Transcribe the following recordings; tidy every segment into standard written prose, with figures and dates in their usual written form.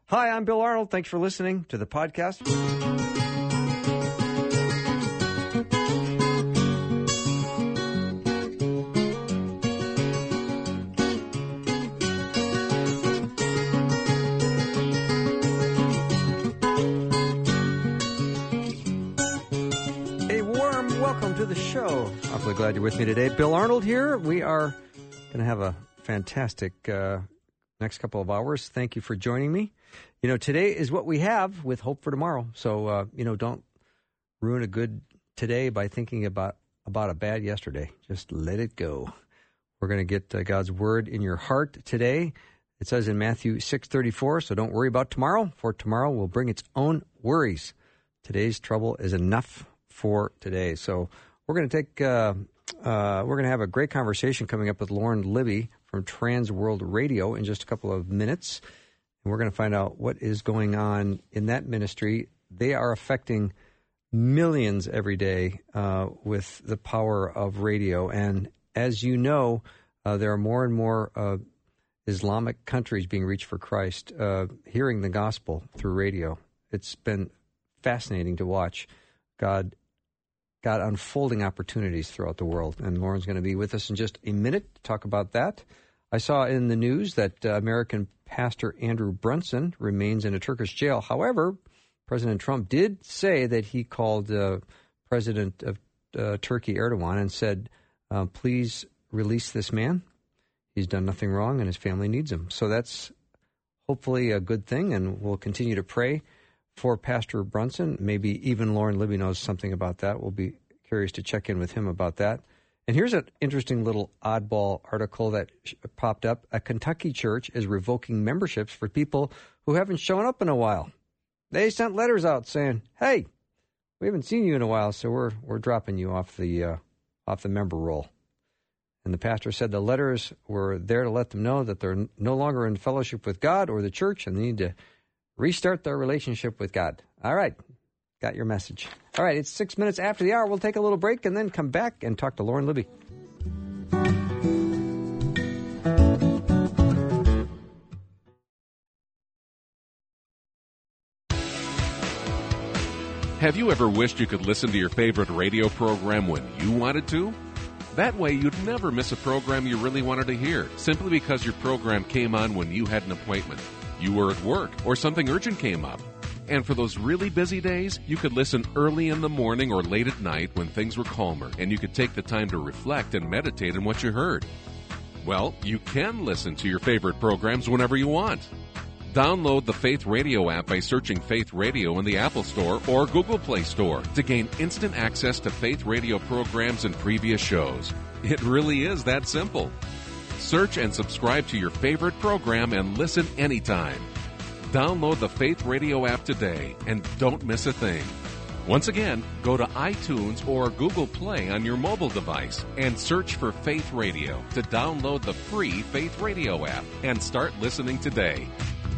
Hi, I'm Bill Arnold. Thanks for listening to the podcast. A warm welcome to the show. Awfully glad you're with me today. Bill Arnold here. We are going to have a fantastic next couple of hours. Thank you for joining me. You know, today is what we have with hope for tomorrow. So, don't ruin a good today by thinking about a bad yesterday. Just let it go. We're going to get God's word in your heart today. It says in Matthew 6:34, so don't worry about tomorrow, for tomorrow will bring its own worries. Today's trouble is enough for today. So we're going to have a great conversation coming up with Lauren Libby from Trans World Radio in just a couple of minutes. And we're going to find out what is going on in that ministry. They are affecting millions every day with the power of radio. And as you know, there are more and more Islamic countries being reached for Christ, hearing the gospel through radio. It's been fascinating to watch God unfolding opportunities throughout the world. And Lauren's going to be with us in just a minute to talk about that. I saw in the news that American pastor Andrew Brunson remains in a Turkish jail. However, President Trump did say that he called President of Turkey, Erdogan, and said, please release this man. He's done nothing wrong, and his family needs him. So that's hopefully a good thing, and we'll continue to pray for Pastor Brunson. Maybe even Lauren Libby knows something about that. We'll be curious to check in with him about that. And here's an interesting little oddball article that popped up. A Kentucky church is revoking memberships for people who haven't shown up in a while. They sent letters out saying, hey, we haven't seen you in a while, so we're dropping you off the member roll. And the pastor said the letters were there to let them know that they're no longer in fellowship with God or the church, and they need to restart their relationship with God. All right. Got your message. All right. It's 6 minutes after the hour. We'll take a little break and then come back and talk to Lauren Libby. Have you ever wished you could listen to your favorite radio program when you wanted to? That way, you'd never miss a program you really wanted to hear, simply because your program came on when you had an appointment. You were at work, or something urgent came up. And for those really busy days, you could listen early in the morning or late at night when things were calmer, and you could take the time to reflect and meditate on what you heard. Well, you can listen to your favorite programs whenever you want. Download the Faith Radio app by searching Faith Radio in the Apple Store or Google Play Store to gain instant access to Faith Radio programs and previous shows. It really is that simple. Search and subscribe to your favorite program and listen anytime. Download the Faith Radio app today and don't miss a thing. Once again, go to iTunes or Google Play on your mobile device and search for Faith Radio to download the free Faith Radio app and start listening today.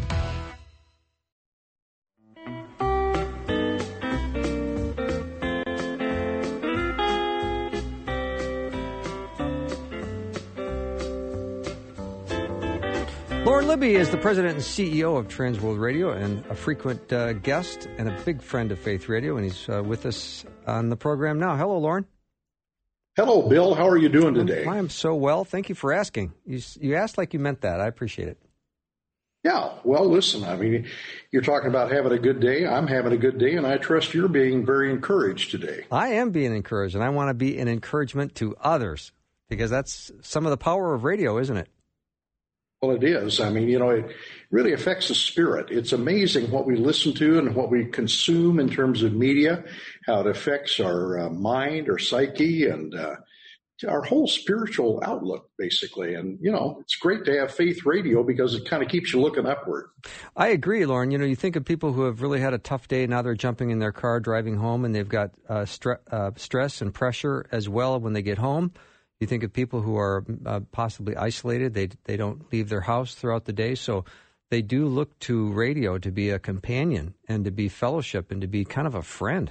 Lauren Libby is the president and CEO of Trans World Radio and a frequent guest and a big friend of Faith Radio, and he's with us on the program now. Hello, Lauren. Hello, Bill. How are you doing today? I am so well. Thank you for asking. You asked like you meant that. I appreciate it. Yeah. Well, listen, I mean, you're talking about having a good day. I'm having a good day, and I trust you're being very encouraged today. I am being encouraged, and I want to be an encouragement to others because that's some of the power of radio, isn't it? Well, it is. I mean, it really affects the spirit. It's amazing what we listen to and what we consume in terms of media, how it affects our mind, our psyche, and our whole spiritual outlook, basically. And, it's great to have Faith Radio because it kind of keeps you looking upward. I agree, Lauren. You think of people who have really had a tough day. Now they're jumping in their car, driving home, and they've got stress and pressure as well when they get home. You think of people who are possibly isolated. They don't leave their house throughout the day. So they do look to radio to be a companion and to be fellowship and to be kind of a friend.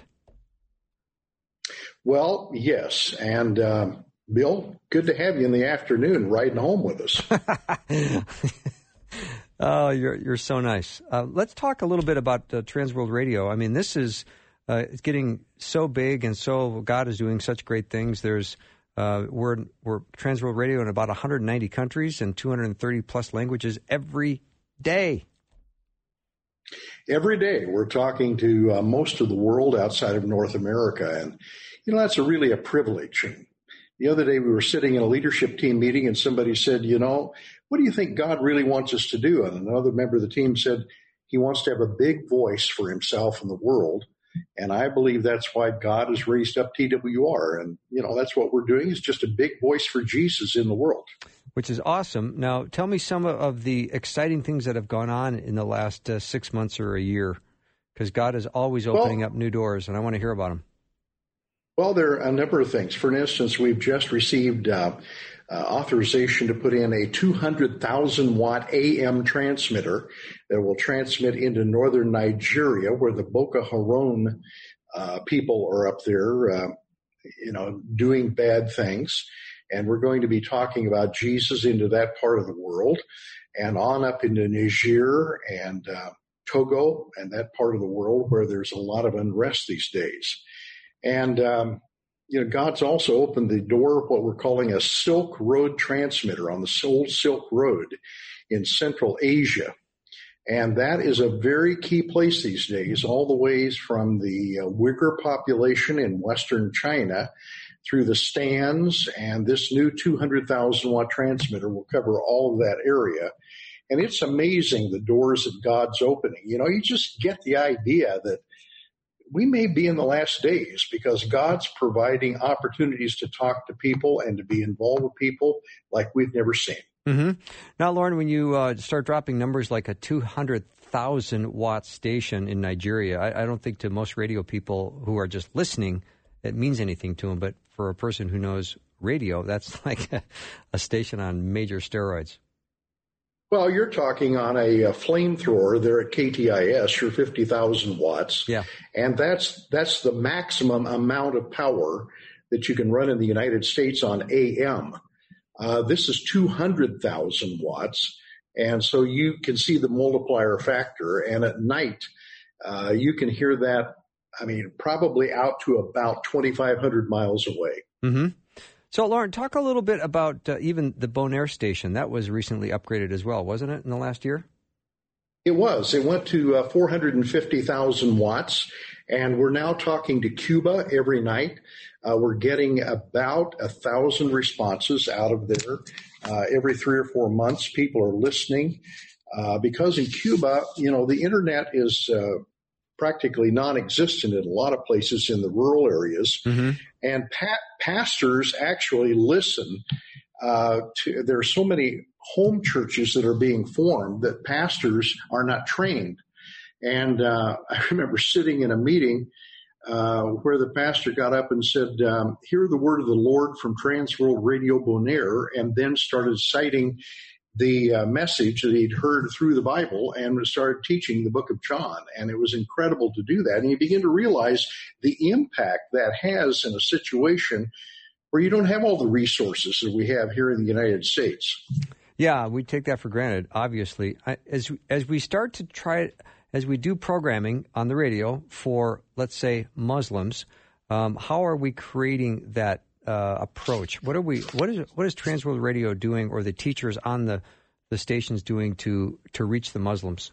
Well, yes. And Bill, good to have you in the afternoon riding home with us. Oh, you're so nice. Let's talk a little bit about Transworld Radio. I mean, this is it's getting so big, and so God is doing such great things. There's we're Transworld Radio in about 190 countries and 230 plus languages every day. Every day we're talking to most of the world outside of North America, and that's really a privilege. And the other day we were sitting in a leadership team meeting, and somebody said, what do you think God really wants us to do? And another member of the team said he wants to have a big voice for himself in the world. And I believe that's why God has raised up TWR. And, that's what we're doing, is just a big voice for Jesus in the world. Which is awesome. Now, tell me some of the exciting things that have gone on in the last 6 months or a year, because God is always opening up new doors, and I want to hear about them. Well, there are a number of things. For instance, we've just received authorization to put in a 200,000-watt AM transmitter that will transmit into northern Nigeria, where the Boko Haram people are up there, doing bad things. And we're going to be talking about Jesus into that part of the world, and on up into Niger and Togo and that part of the world where there's a lot of unrest these days. And God's also opened the door of what we're calling a Silk Road transmitter on the old Silk Road in Central Asia. And that is a very key place these days, all the ways from the Uyghur population in Western China through the stands. And this new 200,000-watt transmitter will cover all of that area. And it's amazing the doors that God's opening. You just get the idea that we may be in the last days, because God's providing opportunities to talk to people and to be involved with people like we've never seen. Mm-hmm. Now, Lauren, when you start dropping numbers like a 200,000-watt station in Nigeria, I don't think to most radio people who are just listening it means anything to them. But for a person who knows radio, that's like a station on major steroids. Well, you're talking on a flamethrower there at KTIS, your 50,000 watts. Yeah. And that's the maximum amount of power that you can run in the United States on AM. This is 200,000 watts. And so you can see the multiplier factor. And at night, you can hear that, probably out to about 2,500 miles away. Mm-hmm. So, Lauren, talk a little bit about even the Bonaire station. That was recently upgraded as well, wasn't it, in the last year? It was. It went to 450,000 watts, and we're now talking to Cuba every night. We're getting about 1,000 responses out of there every 3 or 4 months. People are listening because in Cuba, the internet is practically non-existent in a lot of places in the rural areas. Mm-hmm. And pastors actually listen there are so many home churches that are being formed that pastors are not trained. And I remember sitting in a meeting where the pastor got up and said, hear the word of the Lord from Transworld Radio Bonaire, and then started citing the message that he'd heard through the Bible and started teaching the book of John. And it was incredible to do that. And you begin to realize the impact that has in a situation where you don't have all the resources that we have here in the United States. Yeah, we take that for granted, obviously. As we start to try, as we do programming on the radio for, let's say, Muslims, how are we creating that approach? What is Transworld Radio doing, or the teachers on the stations doing to reach the Muslims?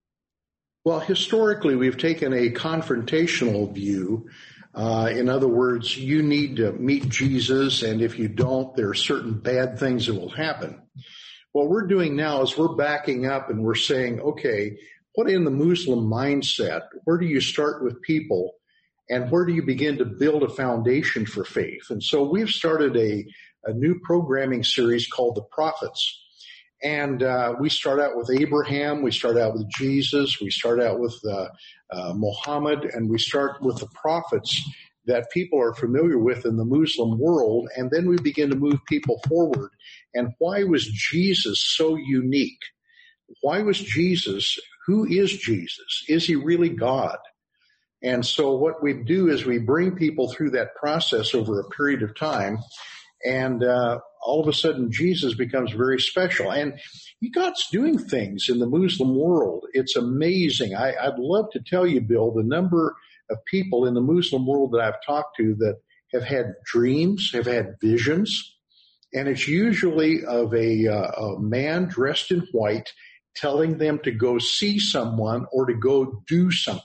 Well, historically, we've taken a confrontational view. In other words, you need to meet Jesus, and if you don't, there are certain bad things that will happen. What we're doing now is we're backing up and we're saying, okay, what in the Muslim mindset, where do you start with people? And where do you begin to build a foundation for faith? And so we've started a new programming series called The Prophets. And we start out with Abraham, we start out with Jesus, we start out with Muhammad, and we start with the prophets that people are familiar with in the Muslim world. And then we begin to move people forward. And why was Jesus so unique? Why was Jesus? Who is Jesus? Is he really God? And so what we do is we bring people through that process over a period of time, And all of a sudden, Jesus becomes very special. And God's doing things in the Muslim world. It's amazing. I'd love to tell you, Bill, the number of people in the Muslim world that I've talked to that have had dreams, have had visions. And it's usually of a man dressed in white telling them to go see someone or to go do something.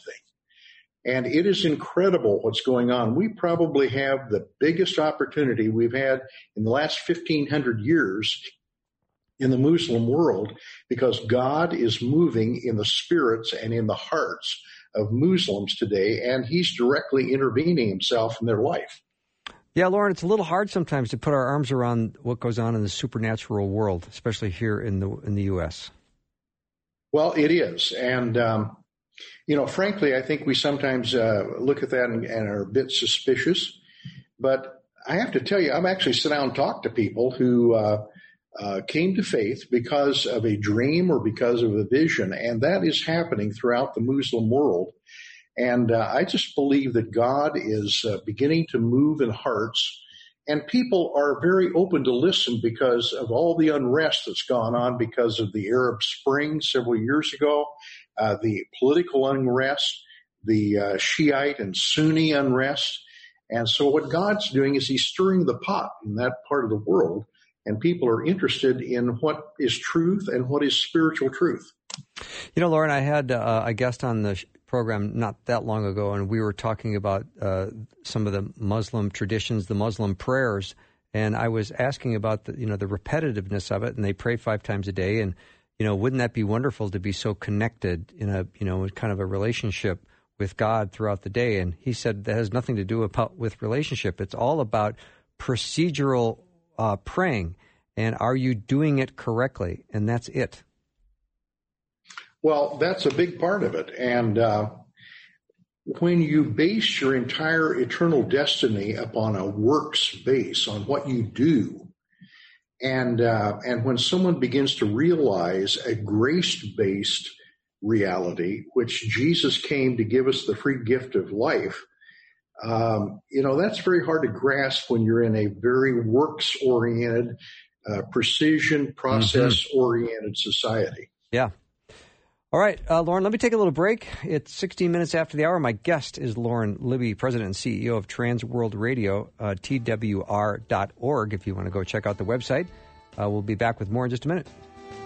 And it is incredible what's going on. We probably have the biggest opportunity we've had in the last 1,500 years in the Muslim world, because God is moving in the spirits and in the hearts of Muslims today, and he's directly intervening himself in their life. Yeah, Loren, it's a little hard sometimes to put our arms around what goes on in the supernatural world, especially here in the U.S. Well, it is. And, frankly, I think we sometimes look at that and are a bit suspicious. But I have to tell you, I've actually sat down and talked to people who came to faith because of a dream or because of a vision. And that is happening throughout the Muslim world. And I just believe that God is beginning to move in hearts, and people are very open to listen because of all the unrest that's gone on because of the Arab Spring several years ago, the political unrest, the Shiite and Sunni unrest. And so what God's doing is he's stirring the pot in that part of the world, and people are interested in what is truth and what is spiritual truth. You know, Loren, I had a guest on the program not that long ago, and we were talking about some of the Muslim traditions, the Muslim prayers, and I was asking about the repetitiveness of it, and they pray 5 times a day, and wouldn't that be wonderful to be so connected in a kind of a relationship with God throughout the day? And he said that has nothing to do with relationship. It's all about procedural praying, and are you doing it correctly? And that's it. Well, that's a big part of it. And when you base your entire eternal destiny upon a works base, on what you do, and when someone begins to realize a grace-based reality, which Jesus came to give us the free gift of life, that's very hard to grasp when you're in a very works-oriented, precision, process-oriented society. Yeah. All right, Loren, let me take a little break. It's 16 minutes after the hour. My guest is Loren Libby, President and CEO of Trans World Radio, twr.org, if you want to go check out the website. We'll be back with more in just a minute.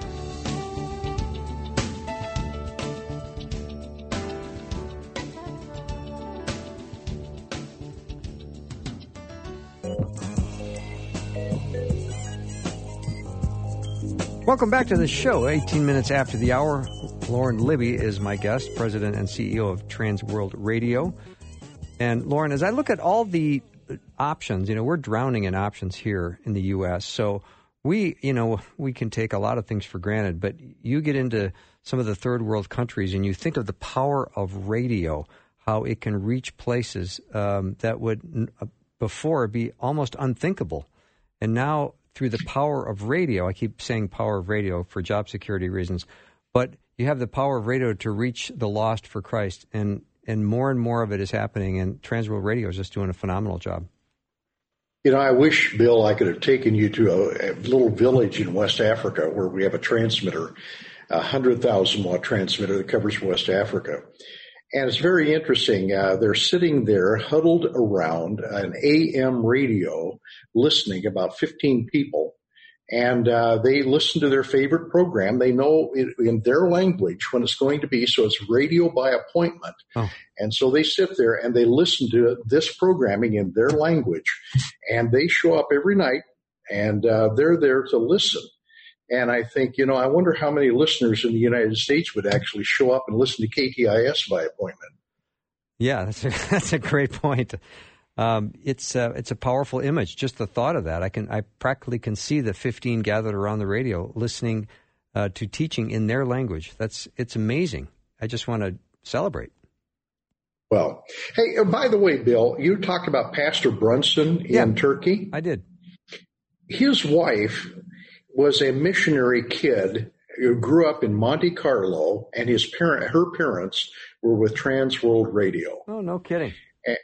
Welcome back to the show. 18 minutes after the hour, Loren Libby is my guest, President and CEO of Trans World Radio. And Loren, as I look at all the options, we're drowning in options here in the U.S. So we can take a lot of things for granted, but you get into some of the third world countries and you think of the power of radio, how it can reach places that would before be almost unthinkable. And now through the power of radio, I keep saying power of radio for job security reasons, but you have the power of radio to reach the lost for Christ, and more of it is happening, and Trans World Radio is just doing a phenomenal job. I wish, Bill, I could have taken you to a little village in West Africa where we have a transmitter, a 100,000-watt transmitter that covers West Africa. And it's very interesting. They're sitting there huddled around an AM radio listening, about 15 people. And they listen to their favorite program. They know in their language when it's going to be, so it's radio by appointment. Oh. And so they sit there and they listen to this programming in their language. And they show up every night, and they're there to listen. And I think, I wonder how many listeners in the United States would actually show up and listen to KTIS by appointment. Yeah, that's a great point. It's a powerful image. Just the thought of that, I practically can see the 15 gathered around the radio listening to teaching in their language. It's amazing. I just want to celebrate. Well, hey, by the way, Bill, you talked about Pastor Brunson in Turkey. I did. His wife was a missionary kid who grew up in Monte Carlo, and her parents were with Trans World Radio. Oh, no kidding.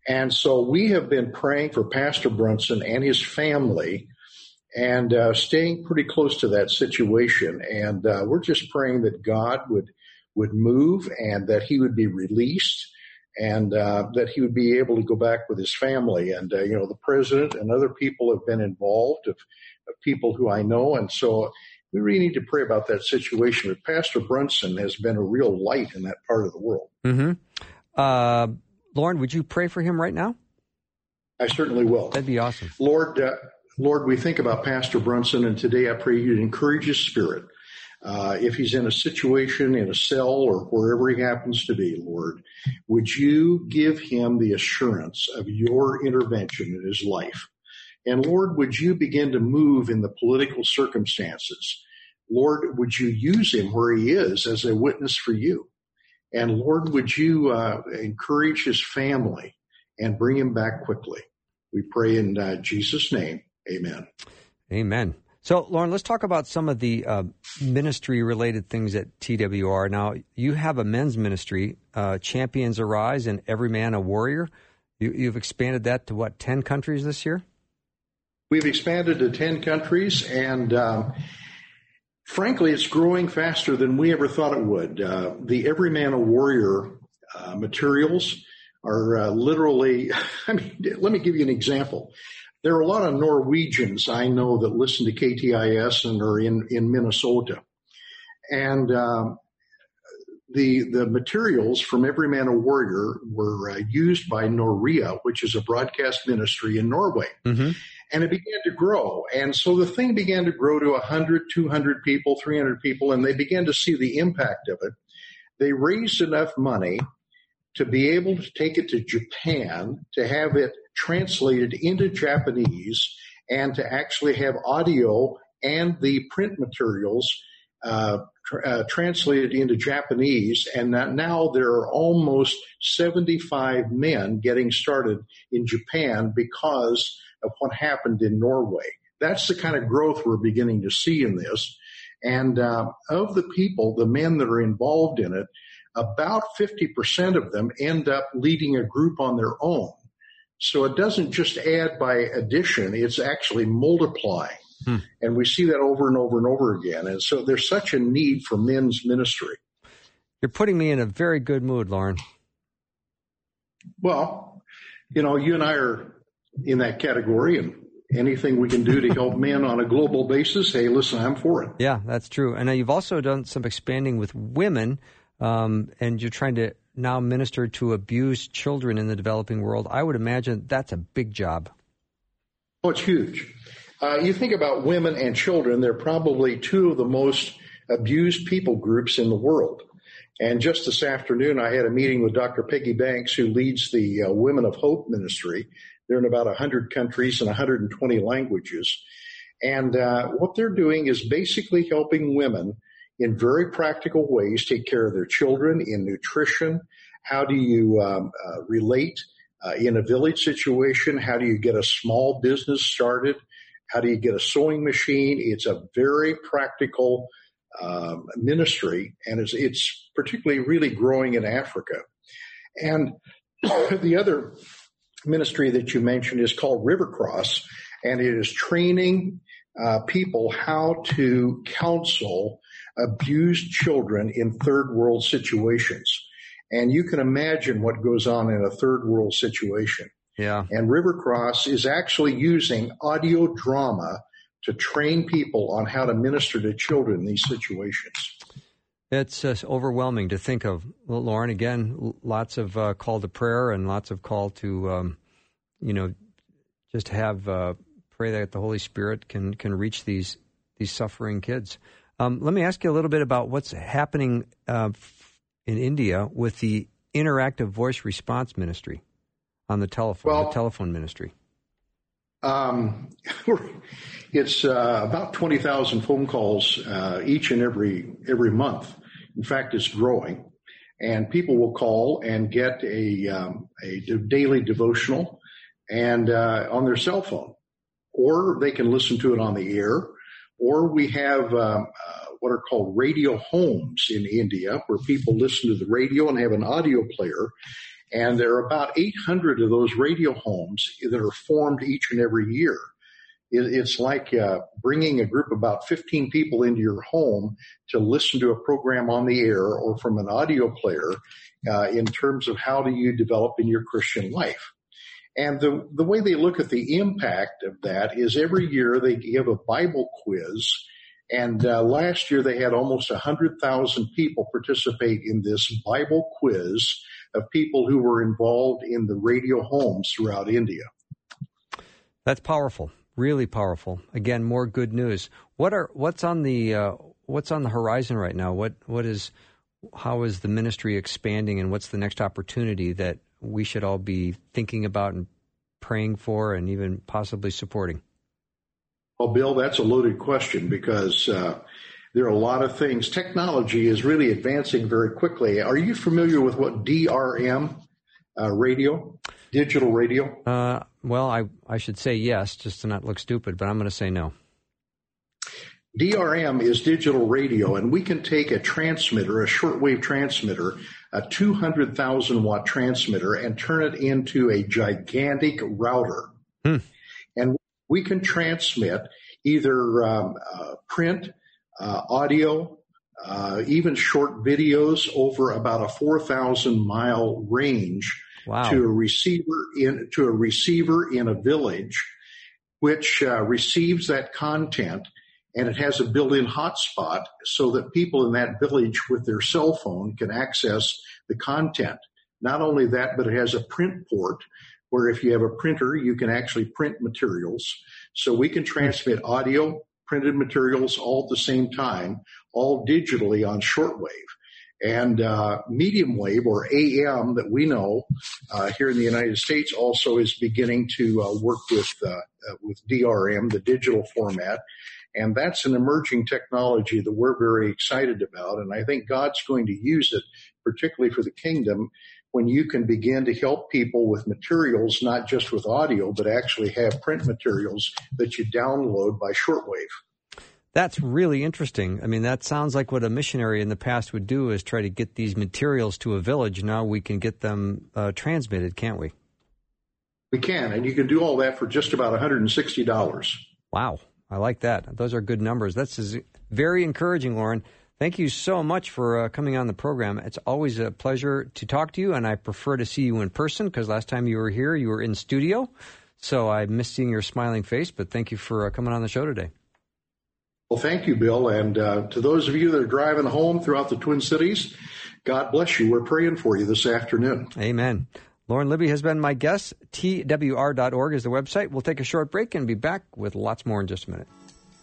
And so we have been praying for Pastor Brunson and his family and staying pretty close to that situation. And we're just praying that God would move and that he would be released and that he would be able to go back with his family. And, the president and other people have been involved, of people who I know. And so we really need to pray about that situation. But Pastor Brunson has been a real light in that part of the world. Mm-hmm. Lauren, would you pray for him right now? I certainly will. That'd be awesome. Lord, we think about Pastor Brunson, and today I pray you'd encourage his spirit. If he's in a situation, in a cell, or wherever he happens to be, Lord, would you give him the assurance of your intervention in his life? And Lord, would you begin to move in the political circumstances? Lord, would you use him where he is as a witness for you? And Lord, would you encourage his family and bring him back quickly? We pray in Jesus' name. Amen. Amen. So, Lauren, let's talk about some of the ministry-related things at TWR. Now, you have a men's ministry, Champions Arise and Every Man a Warrior. You've expanded that to, 10 countries this year? We've expanded to 10 countries, and frankly, it's growing faster than we ever thought it would. The Every Man a Warrior materials are literally, let me give you an example. There are a lot of Norwegians I know that listen to KTIS and are in Minnesota. And the materials from Every Man a Warrior were used by Norea, which is a broadcast ministry in Norway. Mm-hmm. And it began to grow. And so the thing began to grow to 100, 200 people, 300 people, and they began to see the impact of it. They raised enough money to be able to take it to Japan, to have it translated into Japanese, and to actually have audio and the print materials translated into Japanese. And now there are almost 75 men getting started in Japan because of what happened in Norway. That's the kind of growth we're beginning to see in this. And of the people, the men that are involved in it, about 50% of them end up leading a group on their own. So it doesn't just add by addition, it's actually multiplying. And we see that over and over and over again. And so there's such a need for men's ministry. You're putting me in a very good mood, Lauren. Well, you and I are in that category, and anything we can do to help men on a global basis, hey, listen, I'm for it. Yeah, that's true. And you've also done some expanding with women, and you're trying to now minister to abused children in the developing world. I would imagine that's a big job. Oh, it's huge. You think about women and children, they're probably two of the most abused people groups in the world. And just this afternoon, I had a meeting with Dr. Peggy Banks, who leads the Women of Hope ministry. They're in about 100 countries and 120 languages. And what they're doing is basically helping women in very practical ways take care of their children, in nutrition. How do you relate in a village situation? How do you get a small business started? How do you get a sewing machine? It's a very practical ministry, and it's particularly really growing in Africa. And the other ministry that you mentioned is called River Cross, and it is training people how to counsel abused children in third world situations. And you can imagine what goes on in a third world situation. Yeah. And River Cross is actually using audio drama to train people on how to minister to children in these situations. It's overwhelming to think of, Lauren. Again, lots of call to prayer and lots of call to, just have pray that the Holy Spirit can reach these suffering kids. Let me ask you a little bit about what's happening in India with the interactive voice response ministry on the telephone, the telephone ministry. It's about 20,000 phone calls each and every month. In fact, it's growing, and people will call and get a daily devotional and on their cell phone, or they can listen to it on the air, or we have what are called radio homes in India, where people listen to the radio and have an audio player. And there are about 800 of those radio homes that are formed each and every year. It's like bringing a group of about 15 people into your home to listen to a program on the air or from an audio player in terms of how do you develop in your Christian life. And the way they look at the impact of that is every year they give a Bible quiz. And last year they had almost 100,000 people participate in this Bible quiz of people who were involved in the radio homes throughout India. That's powerful, really powerful. Again, more good news. What's on the horizon right now? How is the ministry expanding, and what's the next opportunity that we should all be thinking about and praying for and even possibly supporting? Well, Bill, that's a loaded question because there are a lot of things. Technology is really advancing very quickly. Are you familiar with what DRM radio, digital radio? Well, I should say yes, just to not look stupid, but I'm going to say no. DRM is digital radio, and we can take a transmitter, a shortwave transmitter, a 200,000 watt transmitter, and turn it into a gigantic router. And we can transmit either print, audio, even short videos over about a 4,000 mile range. Wow. To a receiver in a village, which receives that content. And it has a built-in hotspot so that people in that village with their cell phone can access the content. Not only that, but it has a print port where if you have a printer, you can actually print materials. So we can transmit audio, printed materials all at the same time, all digitally on shortwave. And medium wave, or AM, that we know here in the United States also is beginning to work with DRM, the digital format. And that's an emerging technology that we're very excited about. And I think God's going to use it, particularly for the kingdom, when you can begin to help people with materials, not just with audio, but actually have print materials that you download by shortwave. That's really interesting. I mean, that sounds like what a missionary in the past would do, is try to get these materials to a village. Now we can get them transmitted, can't we? We can, and you can do all that for just about $160. Wow. I like that. Those are good numbers. That's very encouraging, Lauren. Thank you so much for coming on the program. It's always a pleasure to talk to you, and I prefer to see you in person because last time you were here, you were in studio. So I missed seeing your smiling face, but thank you for coming on the show today. Well, thank you, Bill. And to those of you that are driving home throughout the Twin Cities, God bless you. We're praying for you this afternoon. Amen. Lauren Libby has been my guest. TWR.org is the website. We'll take a short break and be back with lots more in just a minute.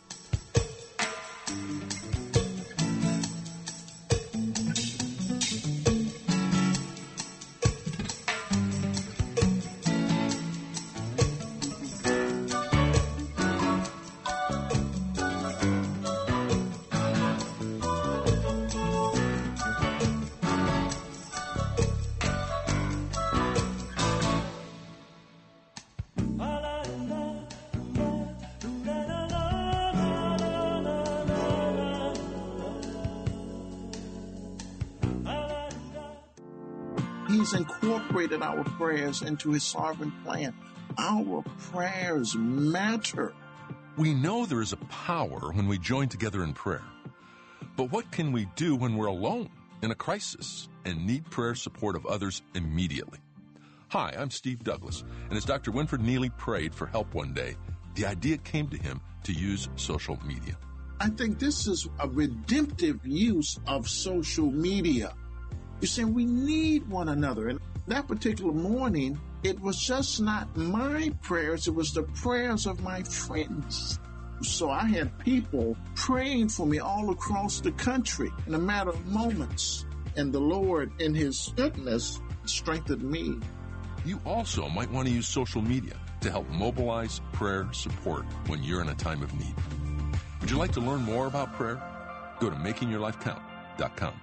He's incorporated our prayers into his sovereign plan. Our prayers matter. We know there is a power when we join together in prayer. But what can we do when we're alone in a crisis and need prayer support of others immediately? Hi, I'm Steve Douglas, and as Dr. Winfred Neely prayed for help one day, the idea came to him to use social media. I think this is a redemptive use of social media. You see, we need one another. And that particular morning, it was just not my prayers, it was the prayers of my friends. So I had people praying for me all across the country in a matter of moments. And the Lord, in his goodness, strengthened me. You also might want to use social media to help mobilize prayer support when you're in a time of need. Would you like to learn more about prayer? Go to makingyourlifecount.com.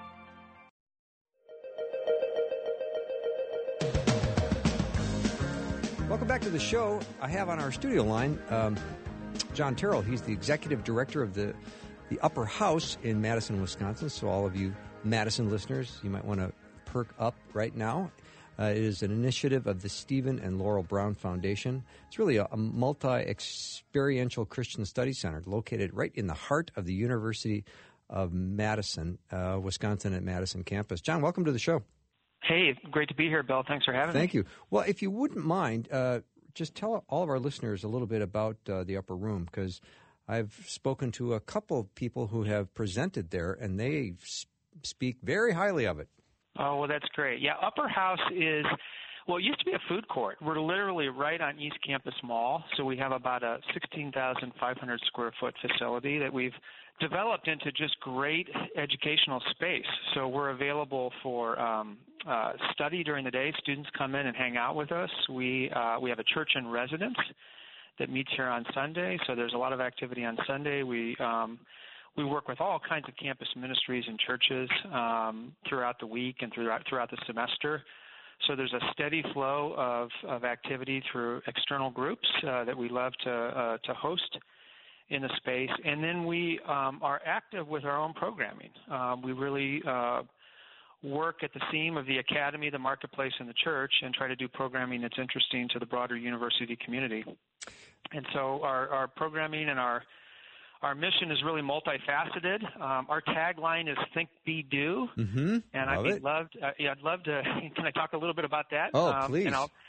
Welcome back to the show. I have on our studio line John Terrell. He's the executive director of the Upper House in Madison, Wisconsin. So all of you Madison listeners, you might want to perk up right now. It is an initiative of the Stephen and Laurel Brown Foundation. It's really a multi-experiential Christian study center located right in the heart of the University of Madison, Wisconsin at Madison campus. John, welcome to the show. Hey, great to be here, Bill. Thanks for having me. Thank you. Well, if you wouldn't mind, just tell all of our listeners a little bit about the Upper Room, because I've spoken to a couple of people who have presented there, and they speak very highly of it. Oh, well, that's great. Yeah, Upper House is, well, it used to be a food court. We're literally right on East Campus Mall, so we have about a 16,500 square foot facility that we've developed into just great educational space. So we're available for study during the day. Students come in and hang out with us. We have a church in residence that meets here on Sunday, so there's a lot of activity on Sunday. We work with all kinds of campus ministries and churches throughout the week and throughout the semester. So there's a steady flow of activity through external groups that we love to host in the space. And then we are active with our own programming. We really work at the seam of the academy, the marketplace, and the church, and try to do programming that's interesting to the broader university community. And so our programming and our mission is really multifaceted. Our tagline is "Think, Be, Do," Mm-hmm. and I'd love to. Can I talk a little bit about that? Oh, please.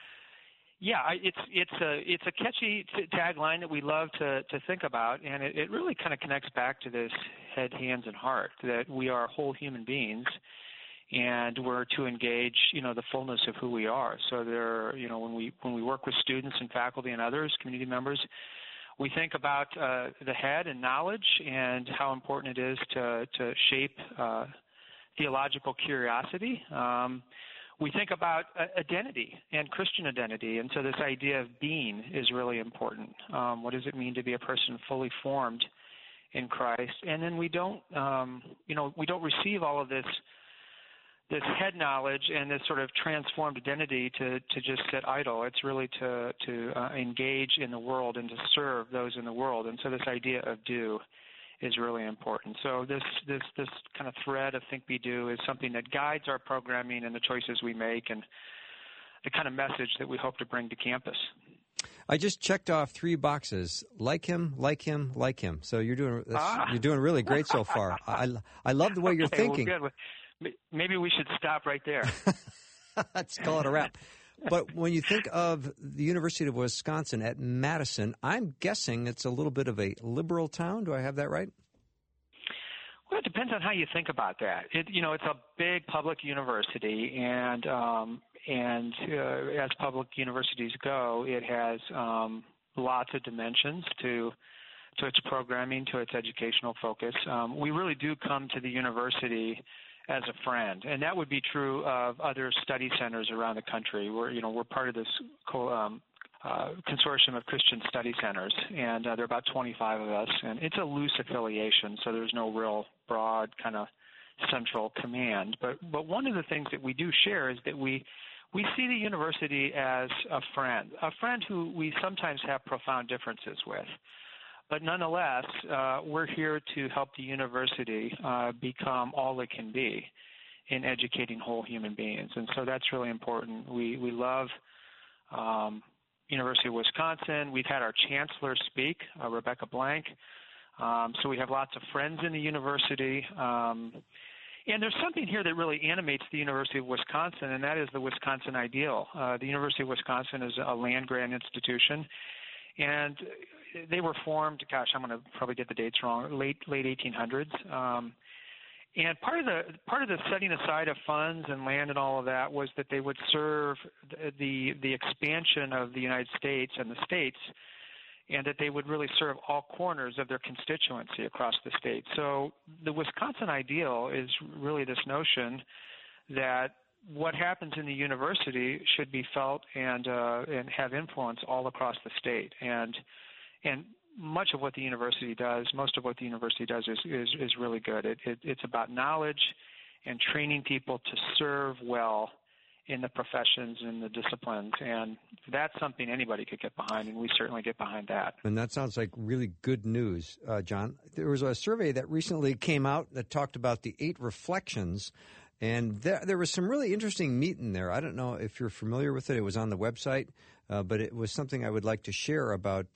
It's a catchy tagline that we love to think about, and it really kind of connects back to this head, hands, and heart, that we are whole human beings, and we're to engage, the fullness of who we are. So when we work with students and faculty and others, community members, we think about the head and knowledge and how important it is to shape theological curiosity. We think about identity and Christian identity, and so this idea of being is really important. What does it mean to be a person fully formed in Christ? And then we don't receive all of this head knowledge and this sort of transformed identity to just sit idle. It's really to engage in the world and to serve those in the world. And so this idea of do is really important. So this kind of thread of Think, Be, Do is something that guides our programming and the choices we make and the kind of message that we hope to bring to campus. I just checked off 3 boxes: like him, like him, like him. So you're doing really great so far. I love the way you're thinking. Well, good. Maybe we should stop right there. Let's call it a wrap. But when you think of the University of Wisconsin at Madison, I'm guessing it's a little bit of a liberal town. Do I have that right? Well, it depends on how you think about that. It's a big public university, and as public universities go, it has lots of dimensions to its programming, to its educational focus. We really do come to the university as a friend, and that would be true of other study centers around the country. We're part of this consortium of Christian study centers, and there are about 25 of us, and it's a loose affiliation, so there's no real broad kind of central command. But one of the things that we do share is that we see the university as a friend who we sometimes have profound differences with. But nonetheless, we're here to help the university become all it can be in educating whole human beings. And so that's really important. We love University of Wisconsin. We've had our chancellor speak, Rebecca Blank. So we have lots of friends in the university. And there's something here that really animates the University of Wisconsin, and that is the Wisconsin ideal. The University of Wisconsin is a land-grant institution, and they were formed, I'm going to probably get the dates wrong, late 1800s. And part of the setting aside of funds and land and all of that was that they would serve the expansion of the United States and the states, and that they would really serve all corners of their constituency across the state. So the Wisconsin ideal is really this notion that what happens in the university should be felt and have influence all across the state. And much of what the university does, most of what the university does is really good. It's about knowledge and training people to serve well in the professions and the disciplines. And that's something anybody could get behind, and we certainly get behind that. And that sounds like really good news, John. There was a survey that recently came out that talked about the 8 reflections And there was some really interesting meat in there. I don't know if you're familiar with it. It was on the website, but it was something I would like to share about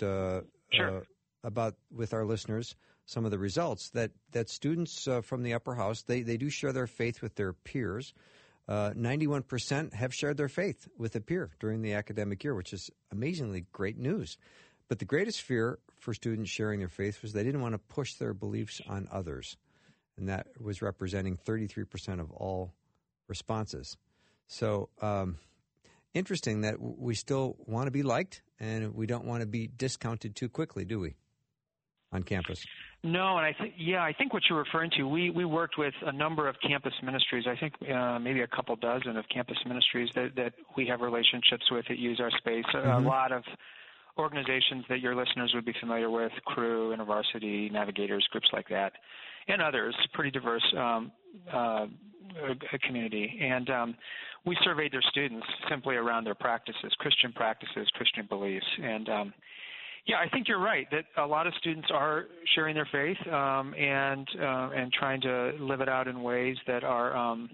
with our listeners. Some of the results that students from the upper house, they do share their faith with their peers. 91% have shared their faith with a peer during the academic year, which is amazingly great news. But the greatest fear for students sharing their faith was they didn't want to push their beliefs on others. And that was representing 33% of all responses. So interesting that we still want to be liked and we don't want to be discounted too quickly, do we, on campus? No, and I think what you're referring to, we worked with a number of campus ministries. I think maybe a couple dozen of campus ministries that we have relationships with that use our space. A lot of organizations that your listeners would be familiar with, Cru, InterVarsity, Navigators, groups like that, and others, pretty diverse community. And we surveyed their students simply around their practices, Christian beliefs. And I think you're right that a lot of students are sharing their faith and trying to live it out in ways that are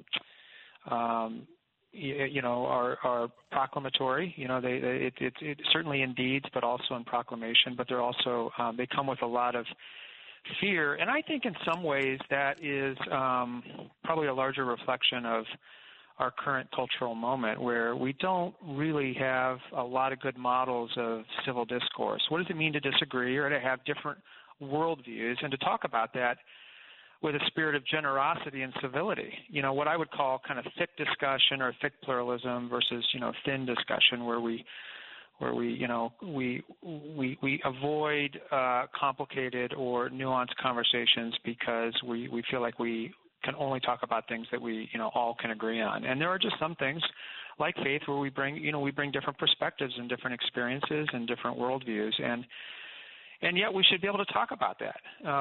proclamatory. It certainly in deeds, but also in proclamation. But they're also they come with a lot of fear, and I think in some ways that is probably a larger reflection of our current cultural moment, where we don't really have a lot of good models of civil discourse. What does it mean to disagree or to have different worldviews, and to talk about that with a spirit of generosity and civility? What I would call kind of thick discussion or thick pluralism versus thin discussion, where we avoid complicated or nuanced conversations because we feel like we can only talk about things that we all can agree on. And there are just some things like faith where we bring different perspectives and different experiences and different worldviews, and yet we should be able to talk about that.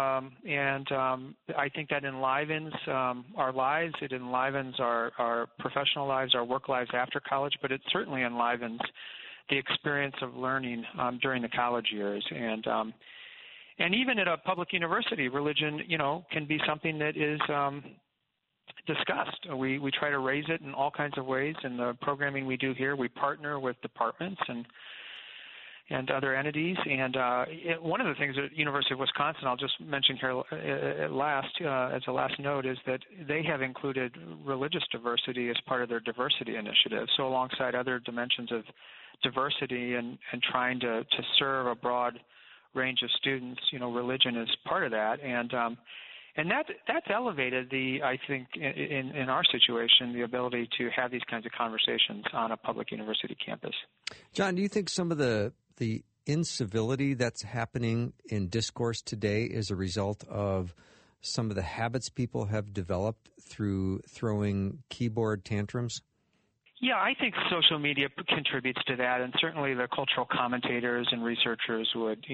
I think that enlivens our lives. It enlivens our professional lives, our work lives after college, but it certainly enlivens the experience of learning during the college years. And even at a public university, religion, can be something that is discussed. We try to raise it in all kinds of ways. In the programming we do here, we partner with departments and other entities. And one of the things at University of Wisconsin, I'll just mention here as a last note, is that they have included religious diversity as part of their diversity initiative. So alongside other dimensions of diversity and trying to serve a broad range of students, religion is part of that, and that's elevated I think in our situation, the ability to have these kinds of conversations on a public university campus. John, do you think some of the incivility that's happening in discourse today is a result of some of the habits people have developed through throwing keyboard tantrums? Yeah, I think social media contributes to that, and certainly the cultural commentators and researchers would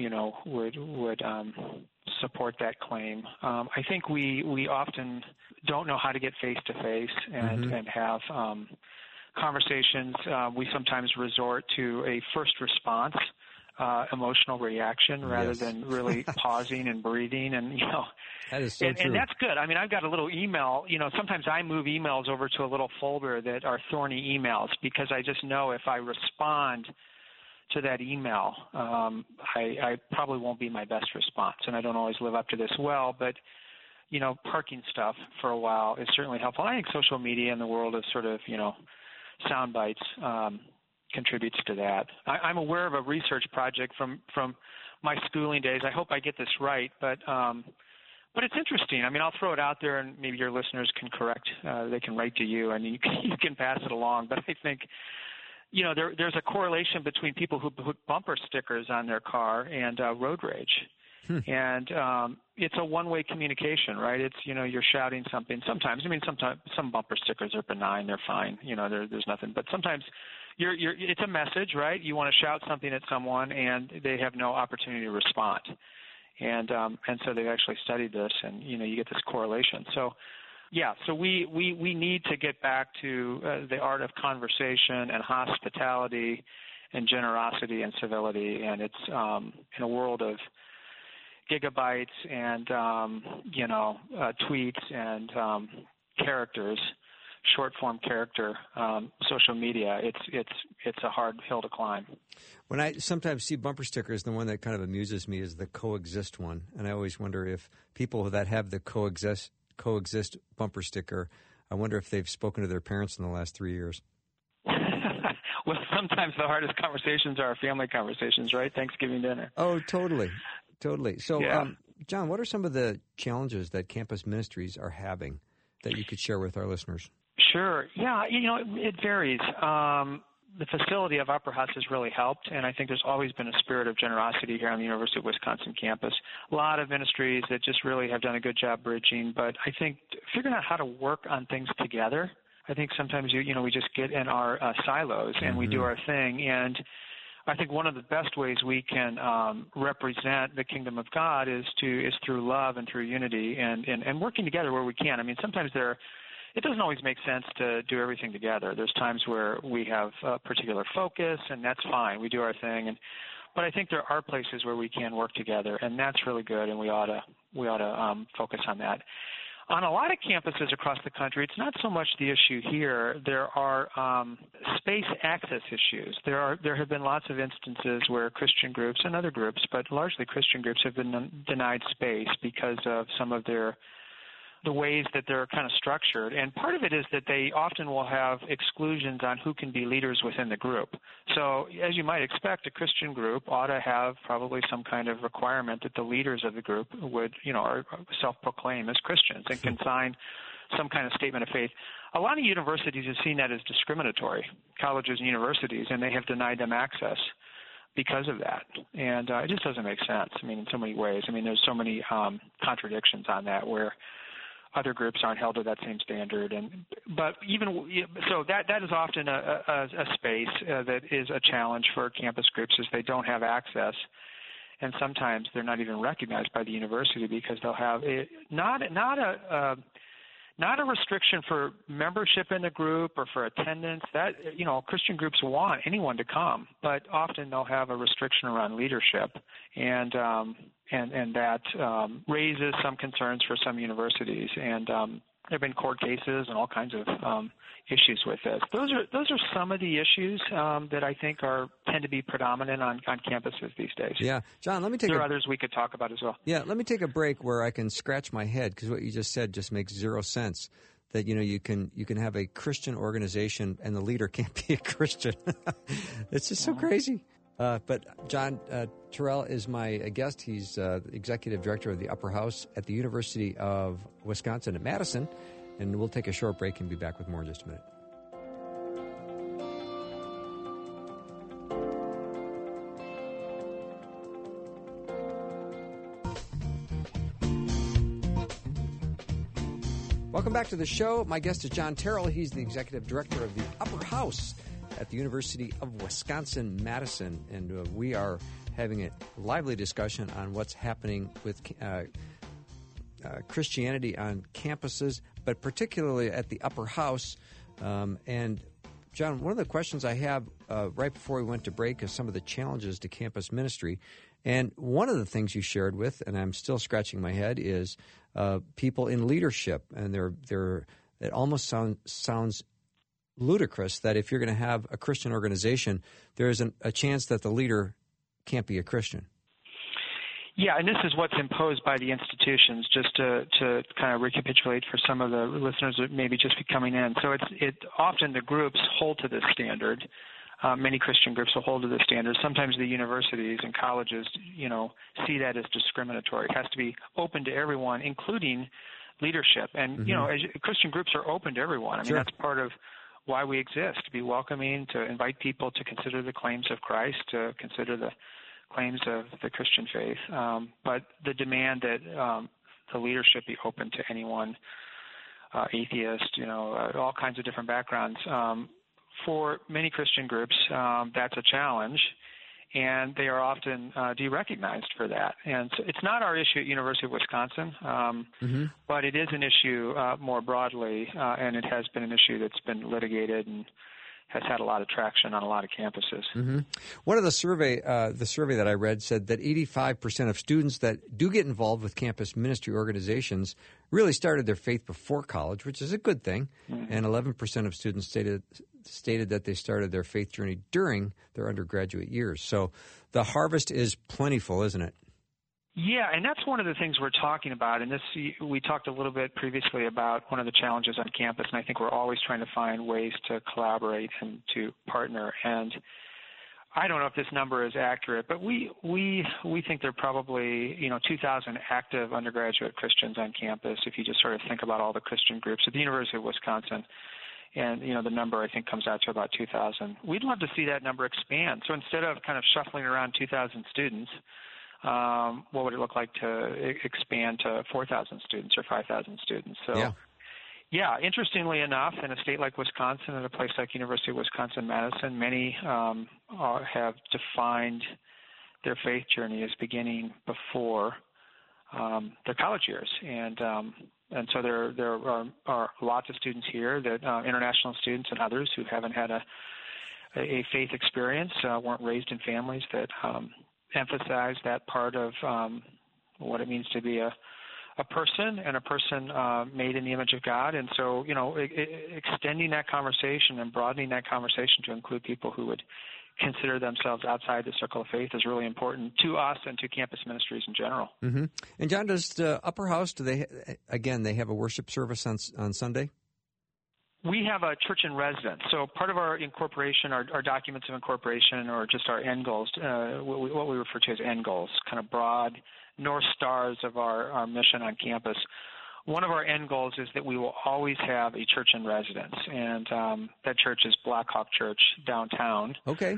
support that claim. I think we often don't know how to get face to face and have conversations. We sometimes resort to a first response, emotional reaction, rather than really pausing and breathing, and that is so true. And that's good. I mean, I've got a little email. Sometimes I move emails over to a little folder that are thorny emails, because I just know if I respond to that email, I probably won't be my best response, and I don't always live up to this well. But parking stuff for a while is certainly helpful. I think social media in the world of sort of sound bites contributes to that. I'm aware of a research project from my schooling days. I hope I get this right, but it's interesting. I mean, I'll throw it out there, and maybe your listeners can correct. They can write to you, and you can pass it along. But I think, there's a correlation between people who put bumper stickers on their car and road rage. And it's a one-way communication, right? It's, you're shouting something. Sometimes some bumper stickers are benign. They're fine. There's nothing. But sometimes it's a message, right? You want to shout something at someone, and they have no opportunity to respond. And so they've actually studied this, and, you get this correlation. So, yeah, so we need to get back to the art of conversation and hospitality and generosity and civility. And it's in a world of gigabytes and, tweets and characters, short-form character, social media, it's a hard hill to climb. When I sometimes see bumper stickers, the one that kind of amuses me is the coexist one, and I always wonder if people that have the coexist bumper sticker, I wonder if they've spoken to their parents in the last 3 years. Well, sometimes the hardest conversations are family conversations, right? Thanksgiving dinner. Oh, totally. So, yeah. John, what are some of the challenges that campus ministries are having that you could share with our listeners? Sure. Yeah, it varies. The facility of Upper House has really helped, and I think there's always been a spirit of generosity here on the University of Wisconsin campus. A lot of ministries that just really have done a good job bridging, but I think figuring out how to work on things together. I think sometimes we just get in our silos and we do our thing, and I think one of the best ways we can represent the kingdom of God is through love and through unity and working together where we can. I mean, sometimes it doesn't always make sense to do everything together. There's times where we have a particular focus, and that's fine. We do our thing, but I think there are places where we can work together, and that's really good, and we ought to focus on that. On a lot of campuses across the country, it's not so much the issue here. There are space access issues. There have been lots of instances where Christian groups and other groups, but largely Christian groups, have been denied space because of some of the ways that they're kind of structured. And part of it is that they often will have exclusions on who can be leaders within the group. So as you might expect, a Christian group ought to have probably some kind of requirement that the leaders of the group would, are self-proclaim as Christians and can sign some kind of statement of faith. A lot of universities have seen that as discriminatory, colleges and universities, and they have denied them access because of that. And it just doesn't make sense, in so many ways. There's so many contradictions on that where other groups aren't held to that same standard, but that is often a space that is a challenge for campus groups, is they don't have access, and sometimes they're not even recognized by the university because they'll have not a restriction for membership in the group or for attendance. That Christian groups want anyone to come, but often they'll have a restriction around leadership, and that raises some concerns for some universities. And there have been court cases and all kinds of issues with this. Those are some of the issues that I think tend to be predominant on campuses these days. Yeah, John, let me take. There are others we could talk about as well. Yeah, let me take a break where I can scratch my head, because what you just said just makes zero sense. That you can have a Christian organization and the leader can't be a Christian. It's just so crazy. But John Terrell is my guest. He's the executive director of the Upper House at the University of Wisconsin at Madison. And we'll take a short break and be back with more in just a minute. Welcome back to the show. My guest is John Terrell. He's the executive director of the Upper House at the University of Wisconsin-Madison, and we are having a lively discussion on what's happening with Christianity on campuses, but particularly at the Upper House. And John, one of the questions I have right before we went to break is some of the challenges to campus ministry. And one of the things you shared with, and I'm still scratching my head, is people in leadership. And it almost sounds ludicrous that if you're going to have a Christian organization, there's a chance that the leader can't be a Christian. Yeah, and this is what's imposed by the institutions, just to kind of recapitulate for some of the listeners that may be just be coming in. So it often the groups hold to this standard. Many Christian groups will hold to this standard. Sometimes the universities and colleges, see that as discriminatory. It has to be open to everyone, including leadership. And, Christian groups are open to everyone. Sure. That's part of why we exist, to be welcoming, to invite people to consider the claims of Christ, to consider the claims of the Christian faith, but the demand that the leadership be open to anyone, atheist, all kinds of different backgrounds. For many Christian groups, that's a challenge, and they are often de-recognized for that. And so it's not our issue at University of Wisconsin, but it is an issue more broadly, and it has been an issue that's been litigated and has had a lot of traction on a lot of campuses. Mm-hmm. One of the survey that I read said that 85% of students that do get involved with campus ministry organizations really started their faith before college, which is a good thing. Mm-hmm. And 11% of students stated that they started their faith journey during their undergraduate years. So the harvest is plentiful, isn't it? Yeah, and that's one of the things we're talking about. And we talked a little bit previously about one of the challenges on campus, and I think we're always trying to find ways to collaborate and to partner. And I don't know if this number is accurate, but we think there are probably 2,000 active undergraduate Christians on campus. If you just sort of think about all the Christian groups at the University of Wisconsin, and the number I think comes out to about 2,000. We'd love to see that number expand. So instead of kind of shuffling around 2,000 students, what would it look like to expand to 4,000 students or 5,000 students? So, yeah, interestingly enough, in a state like Wisconsin, at a place like University of Wisconsin-Madison, many have defined their faith journey as beginning before their college years, and so there are lots of students here, that international students and others who haven't had a faith experience, weren't raised in families that emphasize that part of what it means to be a person, and a person made in the image of God. And so, extending that conversation and broadening that conversation to include people who would consider themselves outside the circle of faith is really important to us and to campus ministries in general. Mm-hmm. And John, does the Upper House, they have a worship service on Sunday? We have a church in residence. So part of our incorporation, our documents of incorporation, or just our end goals, what we refer to as end goals, kind of broad North Stars of our mission on campus. One of our end goals is that we will always have a church in residence, and that church is Blackhawk Church downtown. Okay.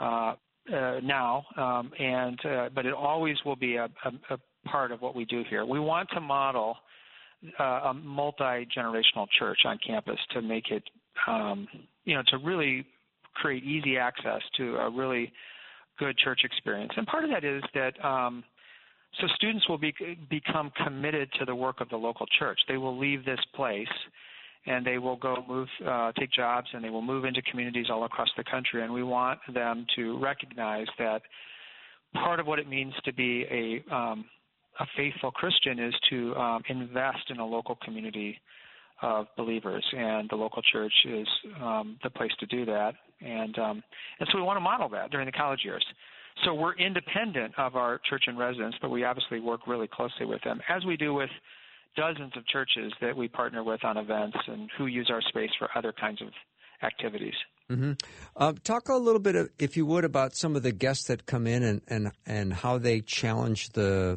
Now, but it always will be a part of what we do here. We want to model a multi-generational church on campus to make it, to really create easy access to a really good church experience. And part of that is that so students will become committed to the work of the local church. They will leave this place, and they will go take jobs, and they will move into communities all across the country. And we want them to recognize that part of what it means to be a faithful Christian is to invest in a local community of believers, and the local church is the place to do that. And so we want to model that during the college years. So we're independent of our church in residence, but we obviously work really closely with them, as we do with dozens of churches that we partner with on events and who use our space for other kinds of activities. Mm-hmm. Talk a little bit, if you would, about some of the guests that come in and how they challenge the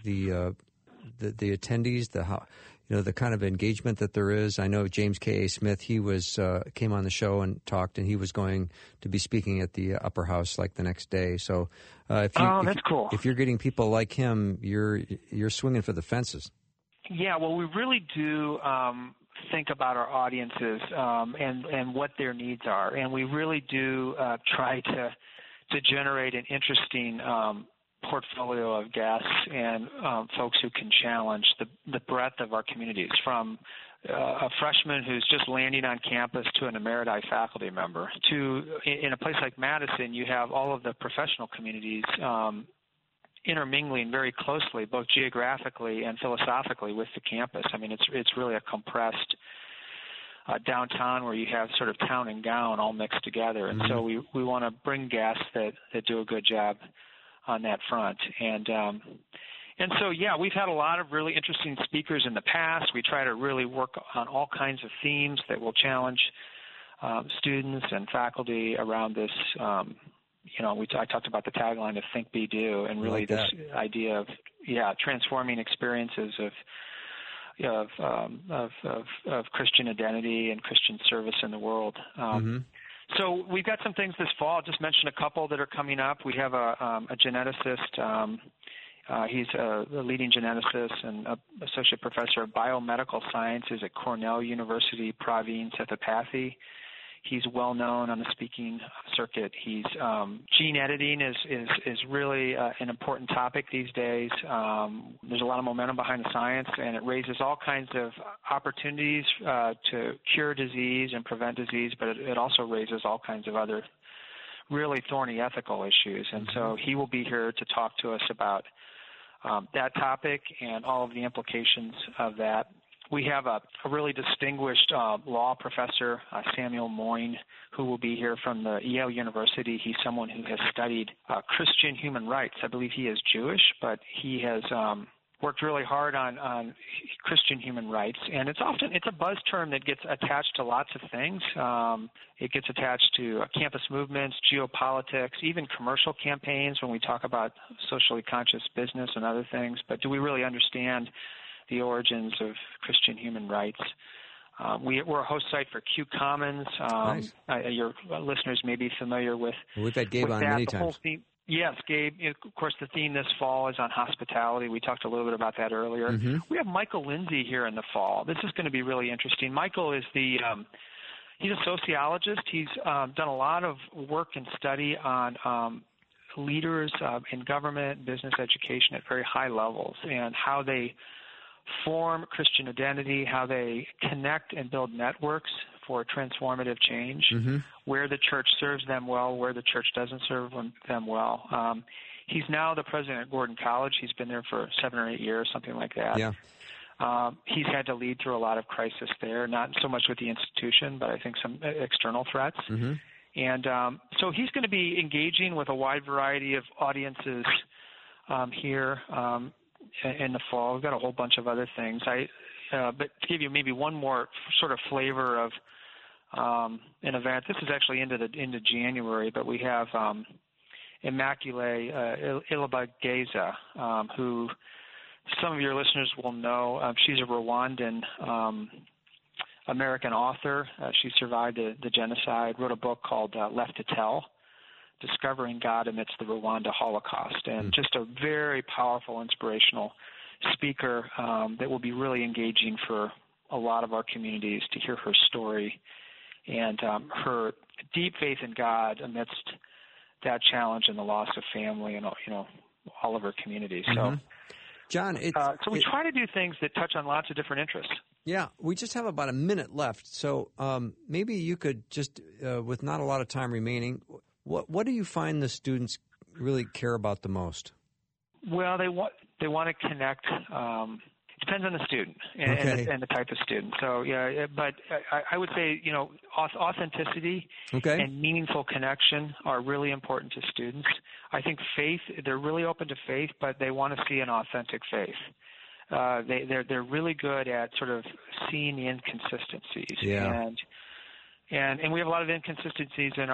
attendees, the kind of engagement that there is. I know James K.A. Smith, he came on the show and talked, and he was going to be speaking at the Upper House like the next day. So that's cool. If you're getting people like him, you're swinging for the fences. Yeah, well, we really do think about our audiences and what their needs are, and we really do try to generate an interesting portfolio of guests and folks who can challenge the breadth of our communities, from a freshman who's just landing on campus to an emeriti faculty member, to, in a place like Madison, you have all of the professional communities intermingling very closely, both geographically and philosophically, with the campus. I mean, it's really a compressed downtown where you have sort of town and gown all mixed together. And so we want to bring guests that do a good job on that front. And so, yeah, we've had a lot of really interesting speakers in the past. We try to really work on all kinds of themes that will challenge students and faculty around this. I talked about the tagline of Think, Be, Do, and really this idea of transforming experiences of Christian identity and Christian service in the world. So we've got some things this fall. I'll just mention a couple that are coming up. We have a geneticist. He's a leading geneticist and associate professor of biomedical sciences at Cornell University, Praveen Sethupathi. He's well known on the speaking circuit. He's gene editing is really an important topic these days. There's a lot of momentum behind the science, and it raises all kinds of opportunities to cure disease and prevent disease, but it also raises all kinds of other really thorny ethical issues. And so he will be here to talk to us about that topic and all of the implications of that. We have a really distinguished law professor, Samuel Moyne, who will be here from the Yale University. He's someone who has studied Christian human rights. I believe he is Jewish, but he has worked really hard on Christian human rights, and it's a buzz term that gets attached to lots of things. It gets attached to campus movements, geopolitics, even commercial campaigns when we talk about socially conscious business and other things. But do we really understand the origins of Christian human rights? We're a host site for Q Commons. Nice. Your listeners may be familiar with. We've had Gabe on many times. Yes, Gabe. Of course, the theme this fall is on hospitality. We talked a little bit about that earlier. Mm-hmm. We have Michael Lindsay here in the fall. This is going to be really interesting. Michael is he's a sociologist. He's done a lot of work and study on leaders in government, business, education at very high levels, and how they form Christian identity, how they connect and build networks for transformative change, where the church serves them well, where the church doesn't serve them well. He's now the president at Gordon College. He's been there for 7 or 8 years, something like that. Yeah. He's had to lead through a lot of crisis there, not so much with the institution, but I think some external threats. Mm-hmm. And so he's going to be engaging with a wide variety of audiences here in the fall. We've got a whole bunch of other things. But to give you maybe one more sort of flavor of an event, this is actually into January, but we have Immaculée Ilibagiza, who some of your listeners will know. She's a Rwandan American author. She survived the genocide, wrote a book called Left to Tell, Discovering God Amidst the Rwanda Holocaust, and just a very powerful, inspirational speaker that will be really engaging for a lot of our communities to hear her story and her deep faith in God amidst that challenge and the loss of family and all of her communities. So, John, so we try to do things that touch on lots of different interests. Yeah, we just have about a minute left, so maybe you could just, with not a lot of time remaining, what do you find the students really care about the most? Well, they want to connect. Depends on the student and the type of student. So yeah, but I would say authenticity and meaningful connection are really important to students. I think faith, they're really open to faith, but they want to see an authentic faith. They're really good at sort of seeing the inconsistencies. Yeah. And we have a lot of inconsistencies in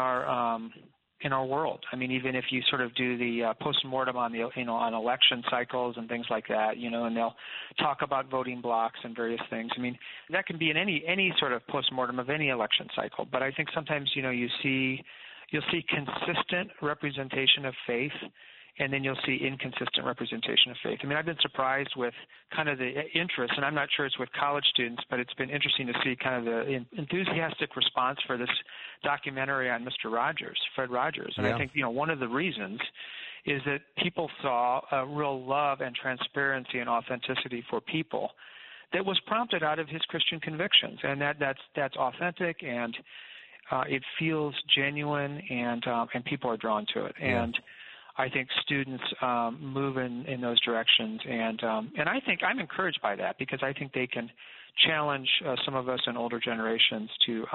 our world. I mean, even if you sort of do the postmortem on on election cycles and things like that, and they'll talk about voting blocks and various things. I mean, that can be in any sort of postmortem of any election cycle. But I think sometimes you'll see consistent representation of faith, and then you'll see inconsistent representation of faith. I mean, I've been surprised with kind of the interest, and I'm not sure it's with college students, but it's been interesting to see kind of the enthusiastic response for this documentary on Mr. Rogers, Fred Rogers. And I think, one of the reasons is that people saw a real love and transparency and authenticity for people that was prompted out of his Christian convictions. And that's authentic, and it feels genuine, and people are drawn to it. Yeah. And I think students move in those directions, and I think I'm encouraged by that, because I think they can challenge some of us in older generations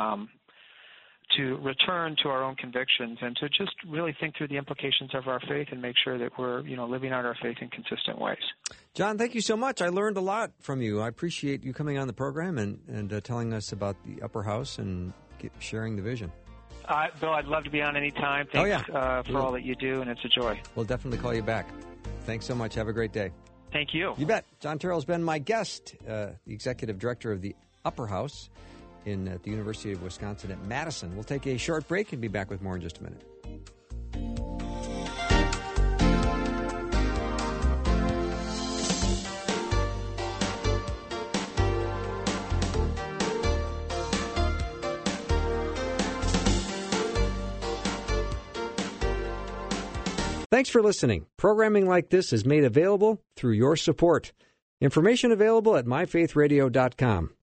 to return to our own convictions and to just really think through the implications of our faith and make sure that we're living out our faith in consistent ways. John, thank you so much. I learned a lot from you. I appreciate you coming on the program and telling us about the Upper House and sharing the vision. Bill, I'd love to be on any time. Thanks for all that you do, and it's a joy. We'll definitely call you back. Thanks so much. Have a great day. Thank you. You bet. John Terrell's been my guest, the executive director of the Upper House at the University of Wisconsin at Madison. We'll take a short break and be back with more in just a minute. Thanks for listening. Programming like this is made available through your support. Information available at myfaithradio.com.